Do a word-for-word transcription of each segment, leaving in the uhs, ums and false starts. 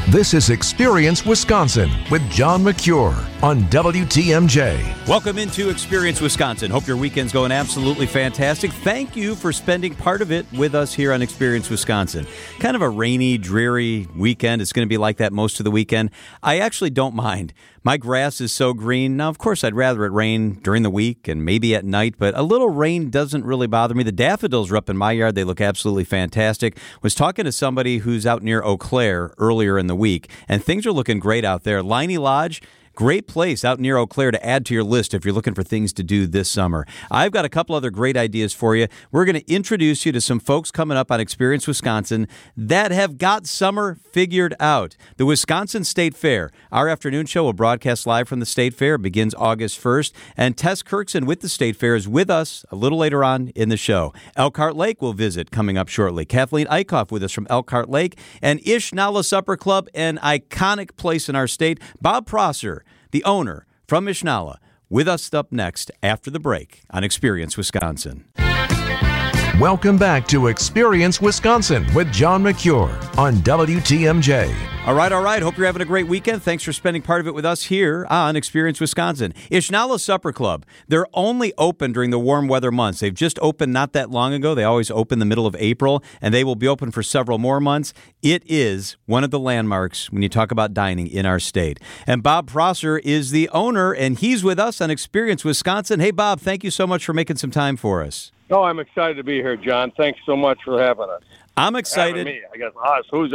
This is Experience Wisconsin with John McCure on W T M J. Welcome into Experience Wisconsin. Hope your weekend's going absolutely fantastic. Thank you for spending part of it with us here on Experience Wisconsin. Kind of a rainy, dreary weekend. It's going to be like that most of the weekend. I actually don't mind. My grass is so green. Now, of course, I'd rather it rain during the week and maybe at night, but a little rain doesn't really bother me. The daffodils are up in my yard. They look absolutely fantastic. Was talking to somebody who's out near Eau Claire earlier in the week, and things are looking great out there. Liney Lodge, great place out near Eau Claire to add to your list if you're looking for things to do this summer. I've got a couple other great ideas for you. We're going to introduce you to some folks coming up on Experience Wisconsin that have got summer figured out. The Wisconsin State Fair. Our afternoon show will broadcast live from the State Fair. It begins August first. And Tess Kirkson with the State Fair is with us a little later on in the show. Elkhart Lake will visit coming up shortly. Kathleen Eichhoff with us from Elkhart Lake. And Ishnala Supper Club, an iconic place in our state. Bob Prosser, the owner from Ishnala, with us up next after the break on Experience Wisconsin. Welcome back to Experience Wisconsin with John McCure on W T M J. All right, all right. Hope you're having a great weekend. Thanks for spending part of it with us here on Experience Wisconsin. Ishnala Supper Club. They're only open during the warm weather months. They've just opened not that long ago. They always open the middle of April, and they will be open for several more months. It is one of the landmarks when you talk about dining in our state. And Bob Prosser is the owner, and he's with us on Experience Wisconsin. Hey, Bob, thank you so much for making some time for us. Oh, I'm excited to be here, John. Thanks so much for having us. I'm excited. Having me, I guess us. Who's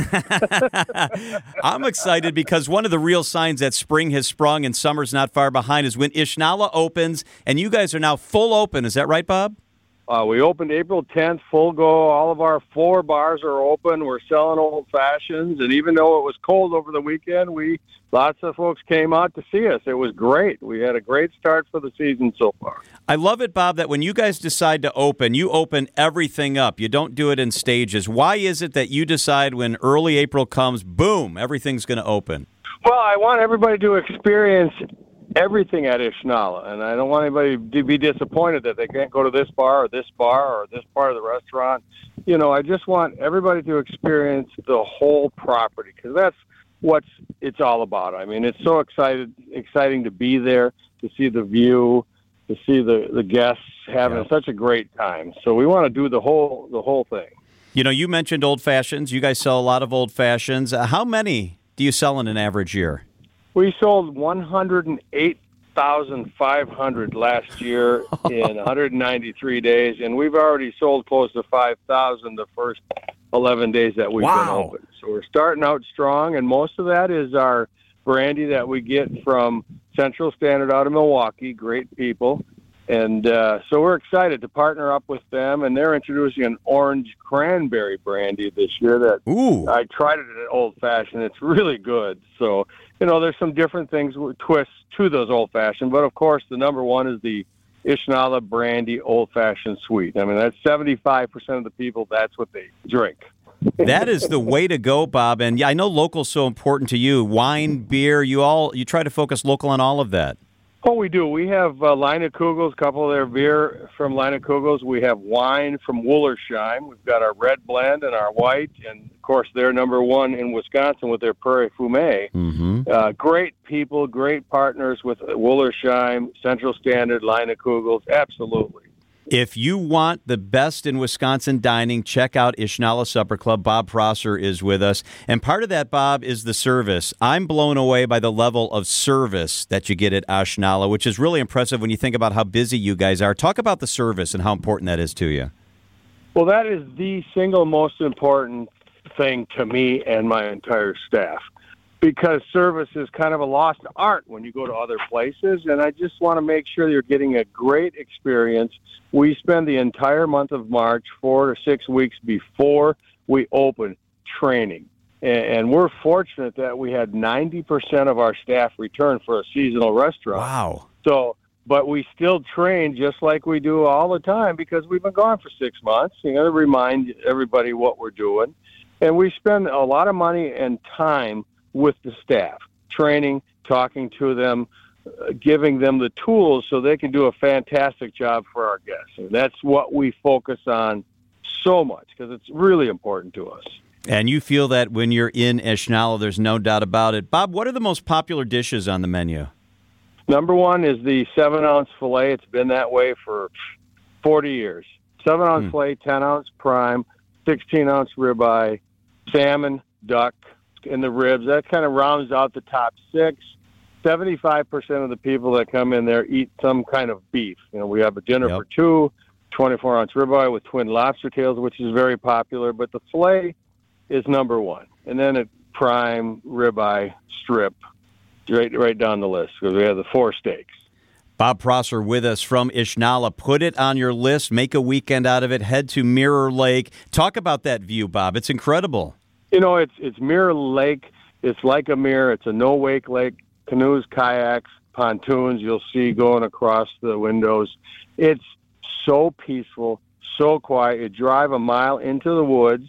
us? I'm excited because one of the real signs that spring has sprung and summer's not far behind is when Ishnala opens, and you guys are now full open. Is that right, Bob? Uh, we opened April tenth, full go. All of our four bars are open. We're selling old fashions, and even though it was cold over the weekend, we lots of folks came out to see us. It was great. We had a great start for the season so far. I love it, Bob, that when you guys decide to open, you open everything up. You don't do it in stages. Why is it that you decide when early April comes, boom, everything's going to open? Well, I want everybody to experience everything at Ishnala, and I don't want anybody to be disappointed that they can't go to this bar or this bar or this part of the restaurant. You know, I just want everybody to experience the whole property because that's what it's all about. I mean, it's so excited, exciting to be there, to see the view, to see the, the guests having yeah. such a great time. So we want to do the whole the whole thing. You know, you mentioned old fashions. You guys sell a lot of old fashions. Uh, how many do you sell in an average year? We sold one hundred eight thousand five hundred last year in one hundred ninety-three days, and we've already sold close to five thousand the first eleven days that we've wow. been open. So we're starting out strong, and most of that is our brandy that we get from Central Standard out of Milwaukee, great people. And uh, so we're excited to partner up with them, and they're introducing an orange cranberry brandy this year that Ooh. I tried it at Old Fashioned. It's really good. So, you know, there's some different things, twists to those Old Fashioned, but of course the number one is the Ishnala Brandy Old Fashioned Sweet. I mean, that's seventy-five percent of the people, that's what they drink. That is the way to go, Bob. And yeah, I know local's so important to you. Wine, beer, you all you try to focus local on all of that. Oh, we do. We have uh, Leinekugels, a couple of their beer from Leinekugels. We have wine from Wullersheim. We've got our red blend and our white, and of course they're number one in Wisconsin with their Prairie Fumé. Mm-hmm. Uh, great people, great partners with Wullersheim, Central Standard, Leinekugels. Absolutely. If you want the best in Wisconsin dining, check out Ishnala Supper Club. Bob Prosser is with us. And part of that, Bob, is the service. I'm blown away by the level of service that you get at Ishnala, which is really impressive when you think about how busy you guys are. Talk about the service and how important that is to you. Well, that is the single most important thing to me and my entire staff, because service is kind of a lost art when you go to other places, and I just want to make sure you're getting a great experience. We spend the entire month of March, four to six weeks before we open, training. And we're fortunate that we had ninety percent of our staff return for a seasonal restaurant. Wow. So, but we still train just like we do all the time because we've been gone for six months, you know, to remind everybody what we're doing. And we spend a lot of money and time with the staff, training, talking to them, uh, giving them the tools so they can do a fantastic job for our guests. And that's what we focus on so much because it's really important to us. And you feel that when you're in Ishnala, there's no doubt about it. Bob, what are the most popular dishes on the menu? Number one is the seven-ounce filet. It's been that way for forty years. seven-ounce mm. filet, ten-ounce prime, sixteen-ounce ribeye, salmon, duck, and the ribs. That kind of rounds out the top six. seventy-five percent of the people that come in there eat some kind of beef. You know, we have a dinner yep. for two, twenty-four-ounce ribeye with twin lobster tails, which is very popular. But the filet is number one. And then a prime, ribeye, strip, right, right down the list, because we have the four steaks. Bob Prosser with us from Ishnala. Put it on your list. Make a weekend out of it. Head to Mirror Lake. Talk about that view, Bob. It's incredible. You know, it's it's Mirror Lake. It's like a mirror. It's a no-wake lake. Canoes, kayaks, pontoons you'll see going across the windows. It's so peaceful, so quiet. You drive a mile into the woods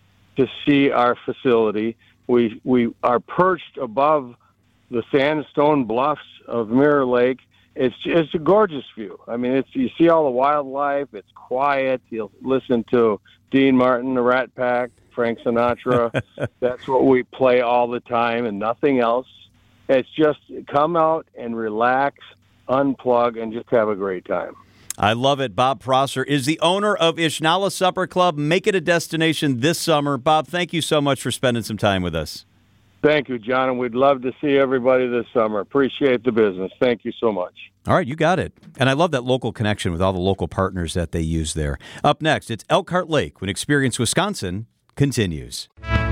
to see our facility. We we are perched above the sandstone bluffs of Mirror Lake. It's it's a gorgeous view. I mean, it's you see all the wildlife. It's quiet. You'll listen to Dean Martin, the Rat Pack, Frank Sinatra. That's what we play all the time and nothing else. It's just come out and relax, unplug, and just have a great time. I love it. Bob Prosser is the owner of Ishnala Supper Club. Make it a destination this summer. Bob, thank you so much for spending some time with us. Thank you, John, and we'd love to see everybody this summer. Appreciate the business. Thank you so much. All right, you got it. And I love that local connection with all the local partners that they use there. Up next, it's Elkhart Lake when Experience Wisconsin continues.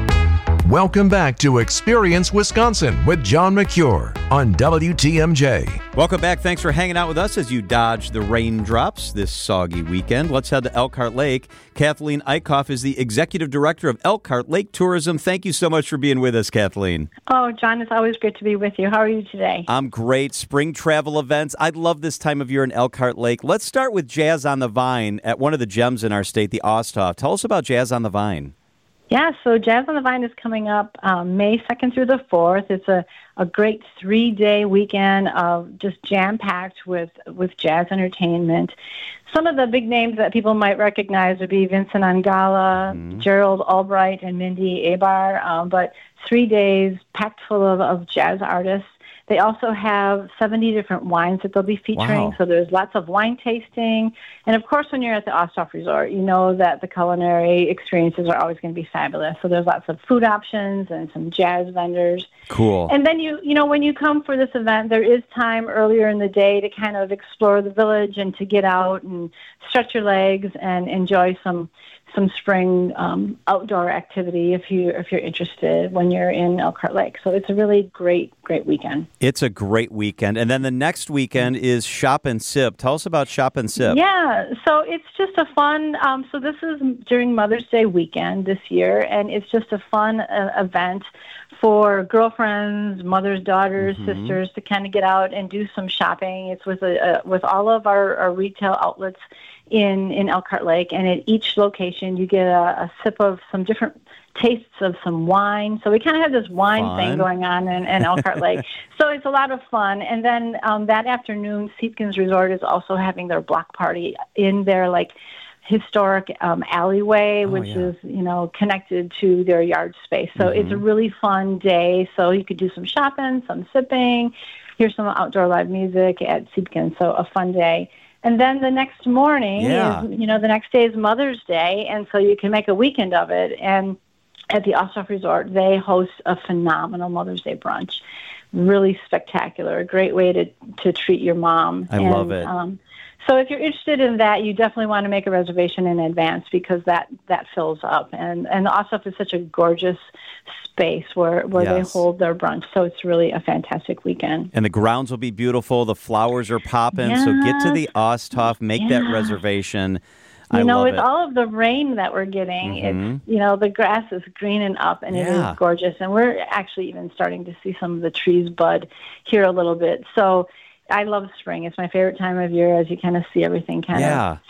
Welcome back to Experience Wisconsin with John McCure on W T M J. Welcome back. Thanks for hanging out with us as you dodge the raindrops this soggy weekend. Let's head to Elkhart Lake. Kathleen Eichhoff is the Executive Director of Elkhart Lake Tourism. Thank you so much for being with us, Kathleen. Oh, John, it's always great to be with you. How are you today? I'm great. Spring travel events. I love this time of year in Elkhart Lake. Let's start with Jazz on the Vine at one of the gems in our state, the Osthoff. Tell us about Jazz on the Vine. Yeah, so Jazz on the Vine is coming up um, May second through the fourth. It's a, a great three-day weekend of just jam-packed with, with jazz entertainment. Some of the big names that people might recognize would be Vincent Angala, mm-hmm. Gerald Albright, and Mindy Abar, um, but three days packed full of, of jazz artists. They also have seventy different wines that they'll be featuring, wow. so there's lots of wine tasting. And, of course, when you're at the Osthoff Resort, you know that the culinary experiences are always going to be fabulous. So there's lots of food options and some jazz vendors. Cool. And then, you you know, when you come for this event, there is time earlier in the day to kind of explore the village and to get out and stretch your legs and enjoy some some spring um, outdoor activity if you if you're interested when you're in Elkhart Lake. So it's a really great great weekend. It's a great weekend, and then the next weekend is Shop and Sip. Tell us about Shop and Sip. Yeah, so it's just a fun. Um, so this is during Mother's Day weekend this year, and it's just a fun uh, event for girlfriends, mothers, daughters, mm-hmm. sisters to kind of get out and do some shopping. It's with a, a with all of our, our retail outlets in, in Elkhart Lake, and at each location you get a, a sip of some different tastes of some wine. So we kind of have this wine fun. thing going on in, in Elkhart Lake. So it's a lot of fun. And then um, that afternoon, Seatkins Resort is also having their block party in their like historic um, alleyway, oh, which yeah. is, you know, connected to their yard space. So mm-hmm. it's a really fun day. So you could do some shopping, some sipping, hear some outdoor live music at Seatkins. So a fun day. And then the next morning yeah. is, you know, the next day is Mother's Day, and so you can make a weekend of it. And at the Osthoff Resort, they host a phenomenal Mother's Day brunch. Really spectacular, a great way to, to treat your mom. I and, love it. Um, so if you're interested in that, you definitely want to make a reservation in advance because that, that fills up. And, and the Osthoff is such a gorgeous space where, where yes. they hold their brunch. So it's really a fantastic weekend. And the grounds will be beautiful. The flowers are popping. Yes. So get to the Osthoff, make yeah. that reservation. You I know, love with it. all of the rain that we're getting, mm-hmm. it's, you know, the grass is greening up and yeah. it is gorgeous. And we're actually even starting to see some of the trees bud here a little bit. So I love spring. It's my favorite time of year as you kind of see everything kind yeah. of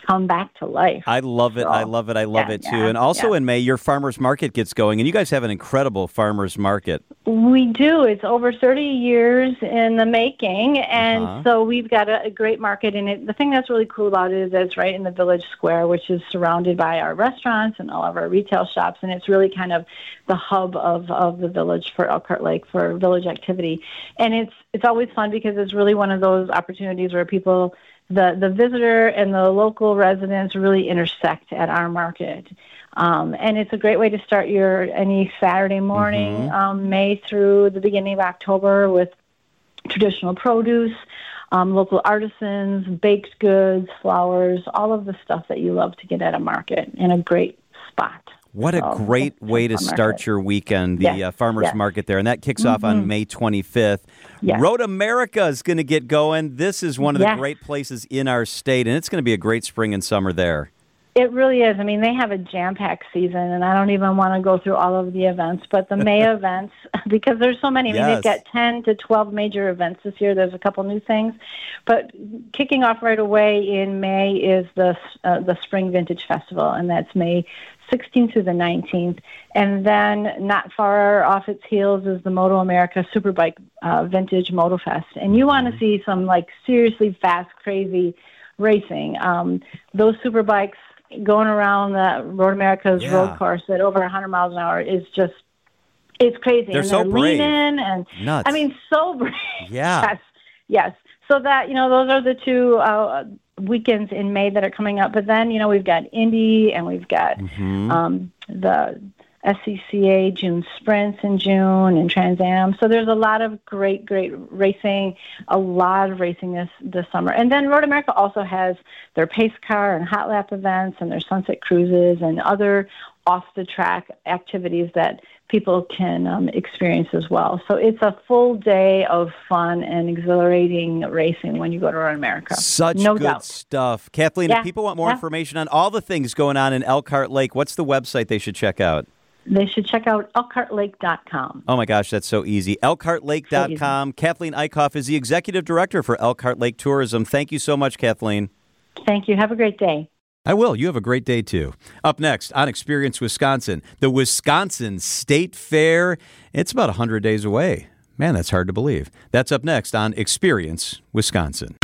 come back to life. I love it. So, I love it. I love yeah, it too. yeah, and also yeah. in May, your farmers market gets going, and you guys have an incredible farmers market. We do. It's over thirty years in the making, and Uh-huh. so we've got a, a great market. And it, the thing that's really cool about it is that it's right in the village square, which is surrounded by our restaurants and all of our retail shops, and it's really kind of the hub of, of the village for Elkhart Lake for village activity. And it's it's always fun because it's really one of those opportunities where people, the the visitor and the local residents really intersect at our market. Um, and it's a great way to start your any Saturday morning, Mm-hmm. um, May through the beginning of October, with traditional produce, um, local artisans, baked goods, flowers, all of the stuff that you love to get at a market in a great spot. What a So, great it's a way to fun start market. your weekend, the Yes, uh, farmers yes. market there. And that kicks off on May twenty-fifth. Yes. Road America is going to get going. This is one of the Yes. great places in our state, and it's going to be a great spring and summer there. It really is. I mean, they have a jam-packed season, and I don't even want to go through all of the events, but the May events, because there's so many. I mean, Yes. they've got ten to twelve major events this year. There's a couple new things. But kicking off right away in May is the uh, the Spring Vintage Festival, and that's May sixteenth through the nineteenth. And then not far off its heels is the Moto America Superbike uh, Vintage Moto Fest. And you want to see some, like, seriously fast, crazy racing. Um, those superbikes going around the Road America's Yeah. road course at over one hundred miles an hour is just, it's crazy. They're and so they're brave. leaning and, Nuts. I mean, so brave. Yeah. Yes, yes. So that, you know, those are the two uh, weekends in May that are coming up. But then, you know, we've got Indy and we've got Mm-hmm. um, the S C C A June Sprints in June and Trans Am. So there's a lot of great, great racing, a lot of racing this, this summer. And then Road America also has their pace car and hot lap events and their sunset cruises and other off-the-track activities that people can um, experience as well. So it's a full day of fun and exhilarating racing when you go to Road America. Such no good doubt. stuff. Kathleen, Yeah, if people want more yeah. information on all the things going on in Elkhart Lake, what's the website they should check out? They should check out elkhart lake dot com. Oh, my gosh, that's so easy. elkhart lake dot com. Kathleen Eickhoff is the executive director for Elkhart Lake Tourism. Thank you so much, Kathleen. Thank you. Have a great day. I will. You have a great day, too. Up next on Experience Wisconsin, the Wisconsin State Fair. It's about one hundred days away. Man, that's hard to believe. That's up next on Experience Wisconsin.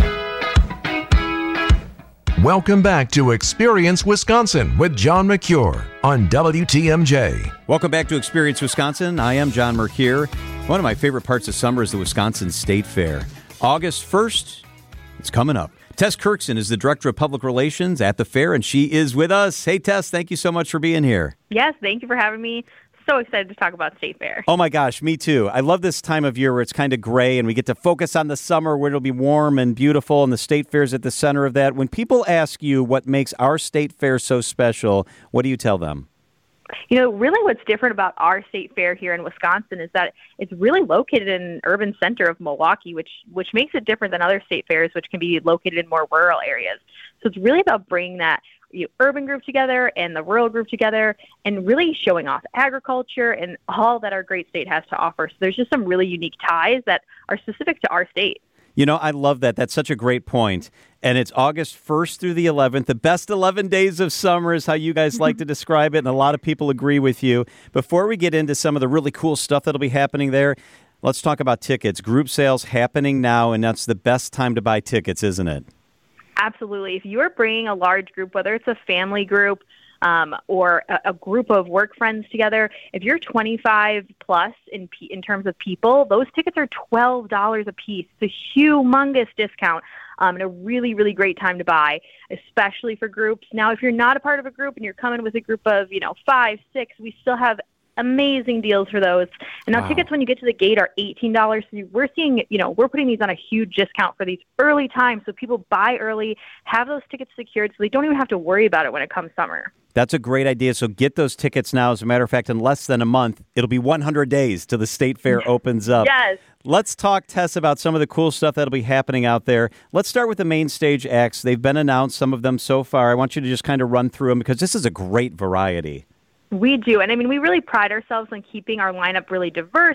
Welcome back to Experience Wisconsin with John Mercure on W T M J. Welcome back to Experience Wisconsin. I am John Mercure. One of my favorite parts of summer is the Wisconsin State Fair. August first, it's coming up. Tess Kirkson is the Director of Public Relations at the fair, and she is with us. Hey, Tess, thank you so much for being here. Yes, thank you for having me. So excited to talk about State Fair. Oh, my gosh, me too. I love this time of year where it's kind of gray, and we get to focus on the summer where it'll be warm and beautiful, and the State Fair's at the center of that. When people ask you what makes our State Fair so special, what do you tell them? You know, really what's different about our State Fair here in Wisconsin is that it's really located in an urban center of Milwaukee, which which makes it different than other state fairs, which can be located in more rural areas. So it's really about bringing that you know, urban group together and the rural group together and really showing off agriculture and all that our great state has to offer. So there's just some really unique ties that are specific to our state. You know, I love that. That's such a great point. And it's August first through the eleventh. The best eleven days of summer is how you guys like to describe it, and a lot of people agree with you. Before we get into some of the really cool stuff that'll be happening there, let's talk about tickets. Group sales happening now, and that's the best time to buy tickets, isn't it? Absolutely. If you are bringing a large group, whether it's a family group um, or a, a group of work friends together, if you're twenty-five plus in pe- in terms of people, those tickets are twelve dollars a piece. It's a humongous discount um, and a really, really great time to buy, especially for groups. Now, if you're not a part of a group and you're coming with a group of, you know, five, six, we still have amazing deals for those. And now Wow. tickets when you get to the gate are eighteen dollars. So we're seeing, you know, we're putting these on a huge discount for these early times. So people buy early, have those tickets secured so they don't even have to worry about it when it comes summer. That's a great idea. So get those tickets now. As a matter of fact, in less than a month, it'll be one hundred days till the State Fair opens up. Yes. Let's talk, Tess, about some of the cool stuff that'll be happening out there. Let's start with the main stage acts. They've been announced, some of them so far. I want you to just kind of run through them because this is a great variety. We do. And I mean, we really pride ourselves on keeping our lineup really diverse.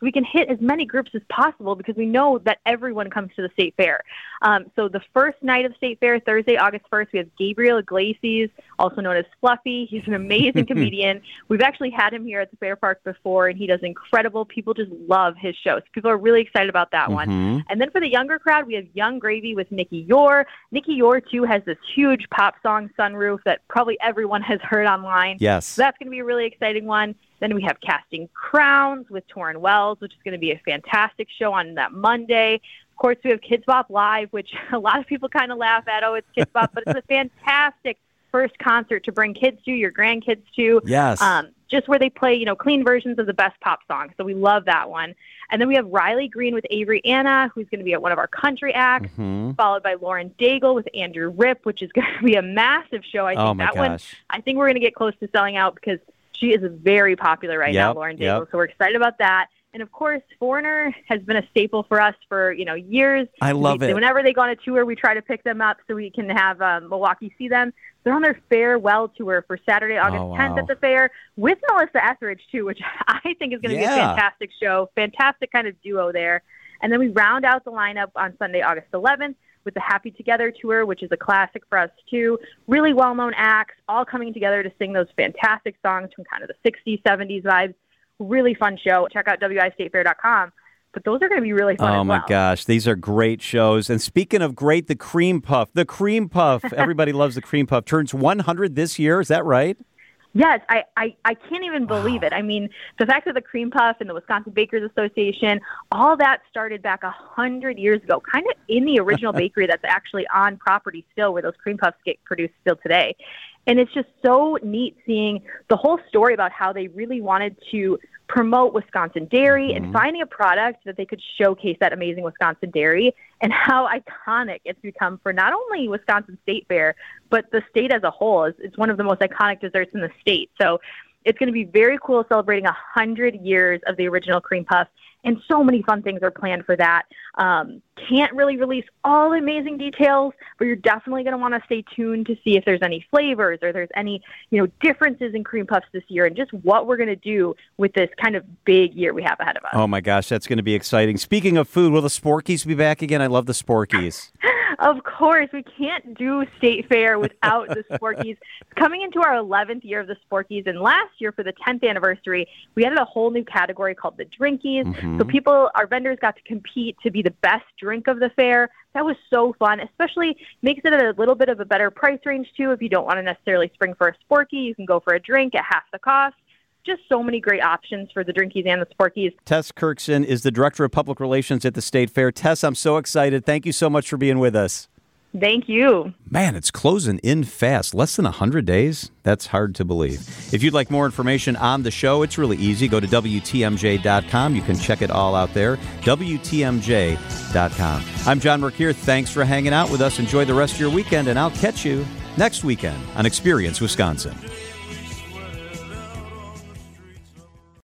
so we can hit as many groups as possible because we know that everyone comes to the State Fair. Um, so the first night of State Fair, Thursday, August first, we have Gabriel Iglesias, also known as Fluffy. He's an amazing comedian. We've actually had him here at the Fair Park before, and he does incredible. People just love his show. So people are really excited about that Mm-hmm. one. And then for the younger crowd, we have Young Gravy with Nikki Yore. Nikki Yore, too, has this huge pop song, Sunroof, that probably everyone has heard online. Yes. So that's going to be a really exciting one. Then we have Casting Crowns with Torrin Wells, which is going to be a fantastic show on that Monday. Of course, we have Kids Bop Live, which a lot of people kind of laugh at, oh, it's Kids Bop, but it's a fantastic first concert to bring kids to, your grandkids to. Yes. Um, just where they play, you know, clean versions of the best pop songs. So we love that one. And then we have Riley Green with Avery Anna, who's going to be at one of our country acts, mm-hmm. followed by Lauren Daigle with Andrew Ripp, which is going to be a massive show. I think oh my that gosh. one, I think we're going to get close to selling out because she is very popular right yep, now, Lauren Daigle. Yep. So we're excited about that. And of course, Foreigner has been a staple for us for, you know, years. I love we, it. Whenever they go on a tour, we try to pick them up so we can have um, Milwaukee see them. They're on their farewell tour for Saturday, August oh, wow. tenth at the fair with Melissa Etheridge, too, which I think is going to yeah. be a fantastic show. Fantastic kind of duo there. And then we round out the lineup on Sunday, August eleventh with the Happy Together tour, which is a classic for us, too. Really well-known acts, all coming together to sing those fantastic songs from kind of the sixties, seventies vibes. Really fun show. Check out W I state fair dot com. But those are going to be really fun Oh, as my well. gosh. These are great shows. And speaking of great, the Cream Puff. The Cream Puff. Everybody loves the Cream Puff. Turns one hundred this year. Is that right? Yes, I, I, I can't even believe wow. it. I mean, the fact that the Cream Puff and the Wisconsin Bakers Association, all that started back one hundred years ago, kind of in the original bakery that's actually on property still where those Cream Puffs get produced still today. And it's just so neat seeing the whole story about how they really wanted to promote Wisconsin dairy mm-hmm. and finding a product that they could showcase that amazing Wisconsin dairy and how iconic it's become for not only Wisconsin State Fair, but the state as a whole. It's, it's one of the most iconic desserts in the state. So it's going to be very cool celebrating one hundred years of the original Cream Puff. And so many fun things are planned for that. Um, can't really release all the amazing details, but you're definitely going to want to stay tuned to see if there's any flavors or there's any, you know, differences in Cream Puffs this year and just what we're going to do with this kind of big year we have ahead of us. Oh, my gosh, that's going to be exciting. Speaking of food, will the Sporkies be back again? I love the Sporkies. Of course, we can't do State Fair without the Sporkies. It's coming into our eleventh year of the Sporkies, and last year for the tenth anniversary, we added a whole new category called the Drinkies. Mm-hmm. So people, our vendors got to compete to be the best drink of the fair. That was so fun, especially makes it at a little bit of a better price range, too. If you don't want to necessarily spring for a Sporky, you can go for a drink at half the cost. Just so many great options for the Drinkies and the Sporkies. Tess Kirkson is the Director of Public Relations at the State Fair. Tess, I'm so excited. Thank you so much for being with us. Thank you. Man, it's closing in fast. Less than one hundred days? That's hard to believe. If you'd like more information on the show, it's really easy. Go to W T M J dot com. You can check it all out there. W T M J dot com. I'm John Mercure. Thanks for hanging out with us. Enjoy the rest of your weekend, and I'll catch you next weekend on Experience Wisconsin.